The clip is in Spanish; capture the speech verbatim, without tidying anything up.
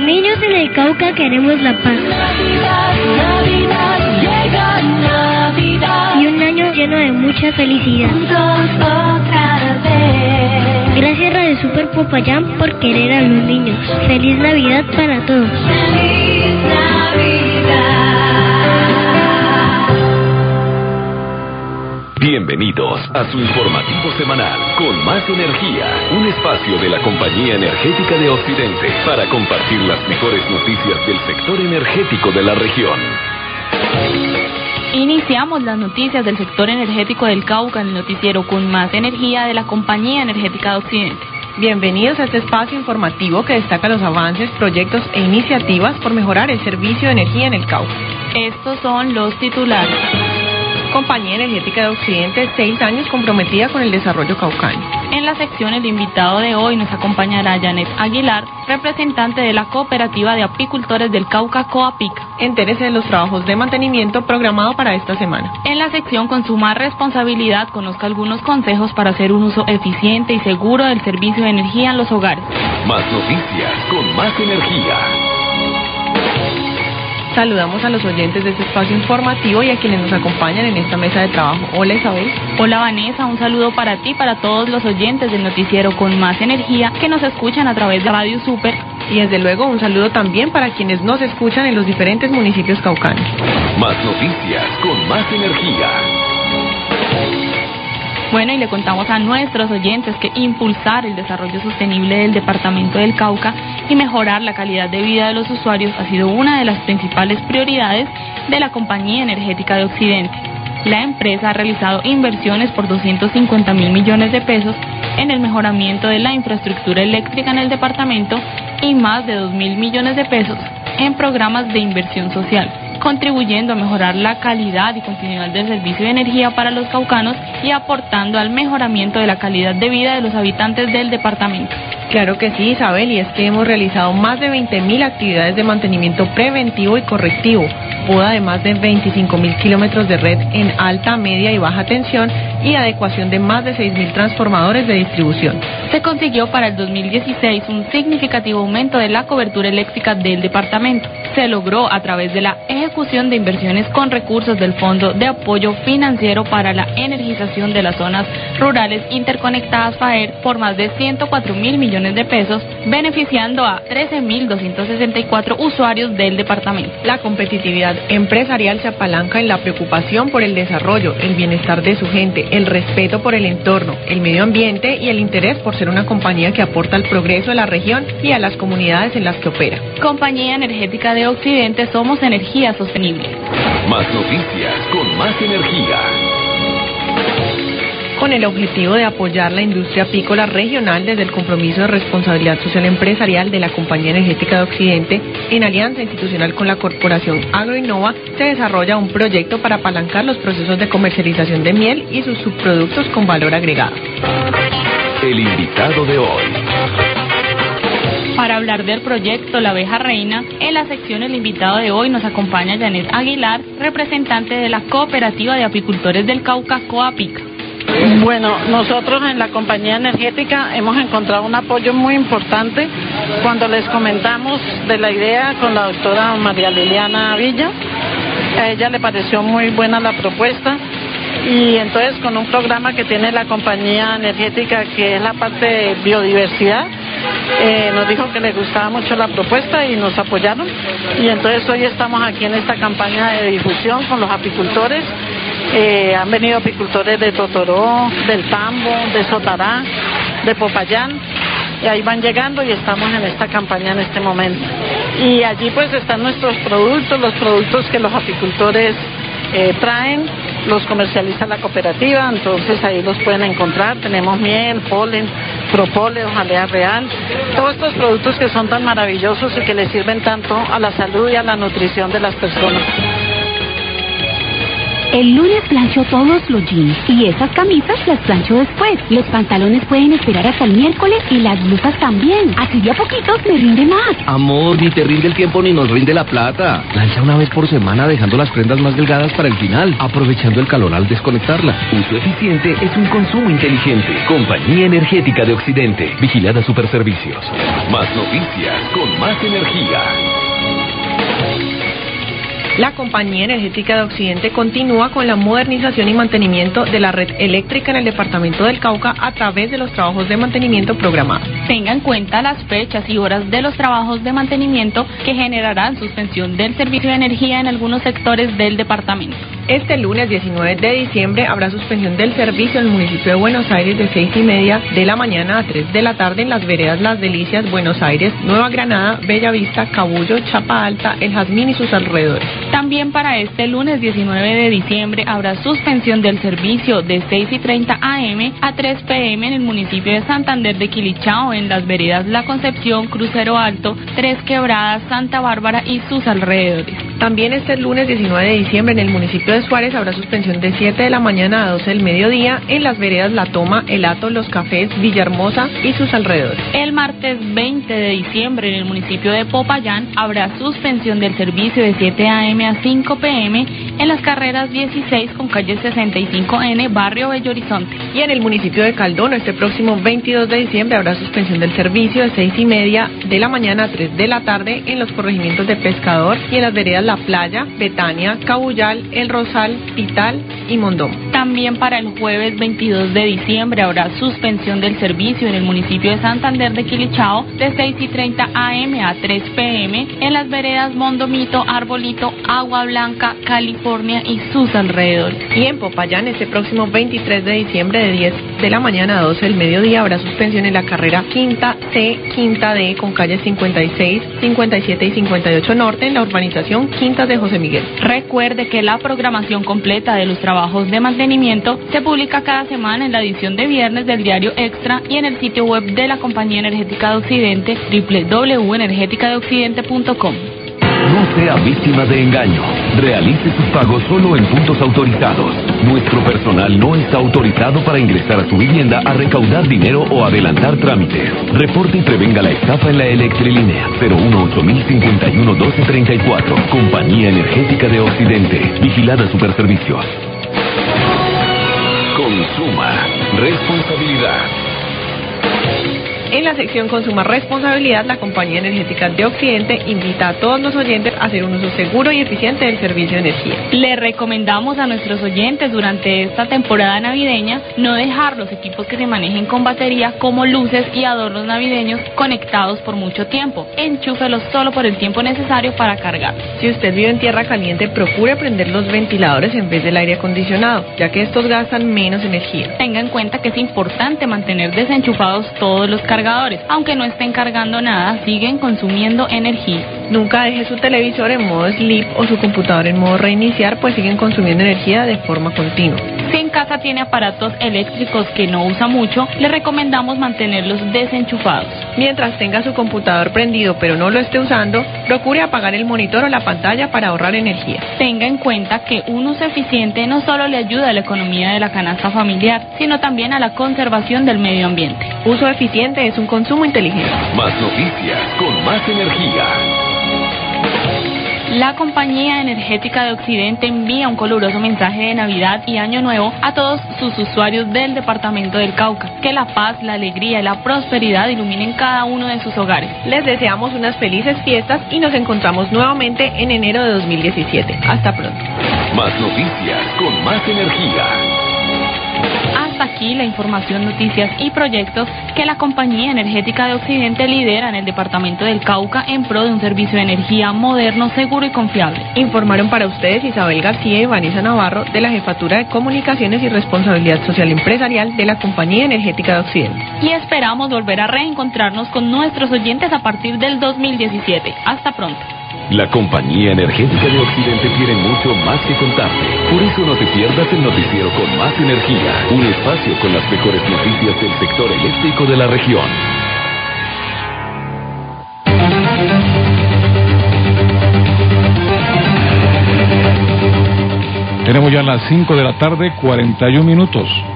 niños en el Cauca queremos la paz. Navidad, Navidad, llega Navidad. Y un año lleno de mucha felicidad. Juntos otra vez. Gracias Radio Super Popayán por querer a los niños. Feliz Navidad para todos. Feliz Navidad. Bienvenidos a su informativo semanal con más energía, un espacio de la Compañía Energética de Occidente para compartir las mejores noticias del sector energético de la región. Iniciamos las noticias del sector energético del Cauca en el noticiero con más energía de la Compañía Energética de Occidente. Bienvenidos a este espacio informativo que destaca los avances, proyectos e iniciativas por mejorar el servicio de energía en el Cauca. Estos son los titulares. Compañía Energética de Occidente, seis años comprometida con el desarrollo caucano. En la sección el invitado de hoy nos acompañará Janet Aguilar, representante de la Cooperativa de Apicultores del Cauca, Coapica. Entérese de los trabajos de mantenimiento programado para esta semana. En la sección con su más responsabilidad conozca algunos consejos para hacer un uso eficiente y seguro del servicio de energía en los hogares. Más noticias con más energía. Saludamos a los oyentes de este espacio informativo y a quienes nos acompañan en esta mesa de trabajo. Hola Isabel. Hola Vanessa, un saludo para ti, para todos los oyentes del noticiero con más energía que nos escuchan a través de Radio Super. Y desde luego un saludo también para quienes nos escuchan en los diferentes municipios caucanos. Más noticias con más energía. Bueno, y le contamos a nuestros oyentes que impulsar el desarrollo sostenible del departamento del Cauca y mejorar la calidad de vida de los usuarios ha sido una de las principales prioridades de la Compañía Energética de Occidente. La empresa ha realizado inversiones por doscientos cincuenta mil millones de pesos en el mejoramiento de la infraestructura eléctrica en el departamento y más de dos mil millones de pesos en programas de inversión social, contribuyendo a mejorar la calidad y continuidad del servicio de energía para los caucanos y aportando al mejoramiento de la calidad de vida de los habitantes del departamento. Claro que sí, Isabel, y es que hemos realizado más de veinte mil actividades de mantenimiento preventivo y correctivo, poda de más de veinticinco mil kilómetros de red en alta, media y baja tensión y adecuación de más de seis mil transformadores de distribución. Se consiguió para el dos mil dieciséis un significativo aumento de la cobertura eléctrica del departamento. Se logró a través de la ejecución de inversiones con recursos del Fondo de Apoyo Financiero para la Energización de las Zonas Rurales Interconectadas FAER por más de ciento cuatro mil millones de pesos, beneficiando a trece mil doscientos sesenta y cuatro usuarios del departamento. La competitividad empresarial se apalanca en la preocupación por el desarrollo, el bienestar de su gente, el respeto por el entorno, el medio ambiente y el interés por ser una compañía que aporta al progreso de la región y a las comunidades en las que opera. Compañía Energética de Occidente, somos energía sostenible. Más noticias con más energía. Con el objetivo de apoyar la industria apícola regional desde el compromiso de responsabilidad social empresarial de la Compañía Energética de Occidente, en alianza institucional con la Corporación Agroinnova, se desarrolla un proyecto para apalancar los procesos de comercialización de miel y sus subproductos con valor agregado. El invitado de hoy. Para hablar del proyecto La Abeja Reina, en la sección el invitado de hoy nos acompaña Janet Aguilar, representante de la Cooperativa de Apicultores del Cauca, Coapica. Bueno, nosotros en la compañía energética hemos encontrado un apoyo muy importante cuando les comentamos de la idea con la doctora María Liliana Villa. A ella le pareció muy buena la propuesta y entonces con un programa que tiene la compañía energética que es la parte de biodiversidad, eh, nos dijo que le gustaba mucho la propuesta y nos apoyaron y entonces hoy estamos aquí en esta campaña de difusión con los apicultores. Eh, han venido apicultores de Totoró, del Tambo, de Sotará, de Popayán, y ahí van llegando y estamos en esta campaña en este momento. Y allí pues están nuestros productos, los productos que los apicultores eh, traen, los comercializa la cooperativa, entonces ahí los pueden encontrar. Tenemos miel, polen, propóleo, jalea real, todos estos productos que son tan maravillosos y que les sirven tanto a la salud y a la nutrición de las personas. El lunes plancho todos los jeans y esas camisas las plancho después. Los pantalones pueden esperar hasta el miércoles y las blusas también. Así de a poquitos me rinde más. Amor, ni te rinde el tiempo ni nos rinde la plata. Plancha una vez por semana dejando las prendas más delgadas para el final, aprovechando el calor al desconectarla. Uso eficiente es un consumo inteligente. Compañía Energética de Occidente. Vigilada Superservicios. Más noticias con más energía. La Compañía Energética de Occidente continúa con la modernización y mantenimiento de la red eléctrica en el departamento del Cauca a través de los trabajos de mantenimiento programados. Tenga en cuenta las fechas y horas de los trabajos de mantenimiento que generarán suspensión del servicio de energía en algunos sectores del departamento. Este lunes diecinueve de diciembre habrá suspensión del servicio en el municipio de Buenos Aires de seis y media de la mañana a tres de la tarde en las veredas Las Delicias, Buenos Aires, Nueva Granada, Bellavista, Cabullo, Chapa Alta, El Jazmín y sus alrededores. También para este lunes diecinueve de diciembre habrá suspensión del servicio de seis y treinta a eme a tres pe eme en el municipio de Santander de Quilichao, en las veredas La Concepción, Crucero Alto, Tres Quebradas, Santa Bárbara y sus alrededores. También este lunes diecinueve de diciembre en el municipio de Suárez habrá suspensión de siete de la mañana a doce del mediodía en las veredas La Toma, El Hato, Los Cafés, Villahermosa y sus alrededores. El martes veinte de diciembre en el municipio de Popayán habrá suspensión del servicio de siete a eme a cinco pe eme en las carreras dieciséis con calle sesenta y cinco ene, barrio Bello Horizonte. Y en el municipio de Caldono este próximo veintidós de diciembre habrá suspensión del servicio de seis y media de la mañana a tres de la tarde en los corregimientos de Pescador y en las veredas La Playa, Betania, Cabullal, El Rosal, Pital y Mondón. También para el jueves veintidós de diciembre habrá suspensión del servicio en el municipio de Santander de Quilichao de seis y treinta a eme a tres pe eme en las veredas Mondomito, Arbolito, Agua Blanca, California y sus alrededores. Y en Popayán este próximo veintitrés de diciembre de diez de la mañana a doce del mediodía habrá suspensión en la carrera Quinta C, Quinta D con calles cincuenta y seis, cincuenta y siete y cincuenta y ocho norte en la urbanización Quintas de José Miguel. Recuerde que la programación completa de los trabajos de mantenimiento se publica cada semana en la edición de viernes del diario Extra y en el sitio web de la Compañía Energética de Occidente, doble u doble u doble u punto energética de occidente punto com. No sea víctima de engaño. Realice sus pagos solo en puntos autorizados. Nuestro personal no está autorizado para ingresar a su vivienda a recaudar dinero o adelantar trámites. Reporte y prevenga la estafa en la Electrilínea cero uno ocho mil cincuenta y uno doce treinta y cuatro. Compañía Energética de Occidente. Vigilada Superservicios. Consuma. Responsabilidad. En la sección Consuma Responsabilidad, la Compañía Energética de Occidente invita a todos los oyentes a hacer un uso seguro y eficiente del servicio de energía. Le recomendamos a nuestros oyentes durante esta temporada navideña no dejar los equipos que se manejen con batería como luces y adornos navideños conectados por mucho tiempo. Enchúfelos solo por el tiempo necesario para cargar. Si usted vive en tierra caliente, procure prender los ventiladores en vez del aire acondicionado, ya que estos gastan menos energía. Tenga en cuenta que es importante mantener desenchufados todos los cargadores. Aunque no estén cargando nada, siguen consumiendo energía. Nunca deje su televisor en modo sleep o su computador en modo reiniciar, pues siguen consumiendo energía de forma continua. Si en casa tiene aparatos eléctricos que no usa mucho, le recomendamos mantenerlos desenchufados. Mientras tenga su computador prendido pero no lo esté usando, procure apagar el monitor o la pantalla para ahorrar energía. Tenga en cuenta que un uso eficiente no solo le ayuda a la economía de la canasta familiar, sino también a la conservación del medio ambiente. Uso eficiente es un consumo inteligente. Más noticias con más energía. La Compañía Energética de Occidente envía un caluroso mensaje de Navidad y Año Nuevo a todos sus usuarios del departamento del Cauca. Que la paz, la alegría y la prosperidad iluminen cada uno de sus hogares. Les deseamos unas felices fiestas y nos encontramos nuevamente en enero de dos mil diecisiete. Hasta pronto. Más noticias con más energía. Hasta aquí la información, noticias y proyectos que la Compañía Energética de Occidente lidera en el departamento del Cauca en pro de un servicio de energía moderno, seguro y confiable. Informaron para ustedes Isabel García y Vanessa Navarro de la Jefatura de Comunicaciones y Responsabilidad Social Empresarial de la Compañía Energética de Occidente. Y esperamos volver a reencontrarnos con nuestros oyentes a partir del dos mil diecisiete. Hasta pronto. La Compañía Energética de Occidente tiene mucho más que contarte. Por eso no te pierdas el noticiero con más energía. Un espacio con las mejores noticias del sector eléctrico de la región. Tenemos ya las cinco de la tarde, cuarenta y un minutos.